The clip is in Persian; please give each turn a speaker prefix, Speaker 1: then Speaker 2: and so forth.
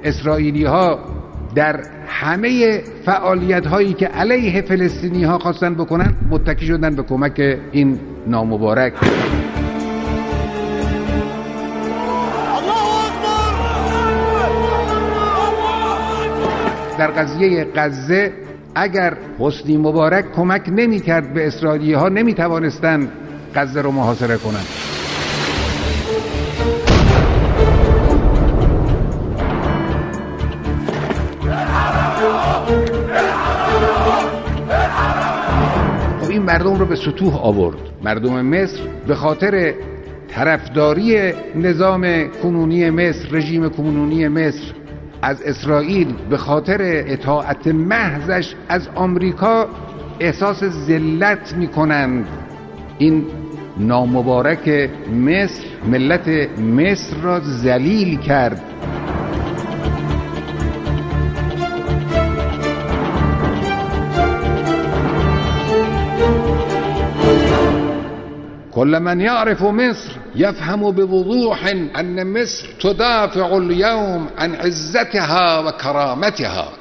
Speaker 1: اسرائیلی ها در همه فعالیت هایی که علیه فلسطینی ها خواستن بکنن متکی شدن به کمک این نامبارک. در قضیه غزه اگر حسنی مبارک کمک نمی کرد به اسرائیلی ها نمی توانستن غزه رو محاصره کنند. این مردم رو به سطوح آورد. مردم مصر به خاطر طرفداری نظام کنونی مصر، رژیم کنونی مصر از اسرائیل، به خاطر اطاعت محضش از آمریکا احساس ذلت می‌کنند. این نامبارک مصر ملت مصر را ذلیل کرد. كل من يعرف مصر يفهم بوضوح أن مصر تدافع اليوم عن عزتها وكرامتها.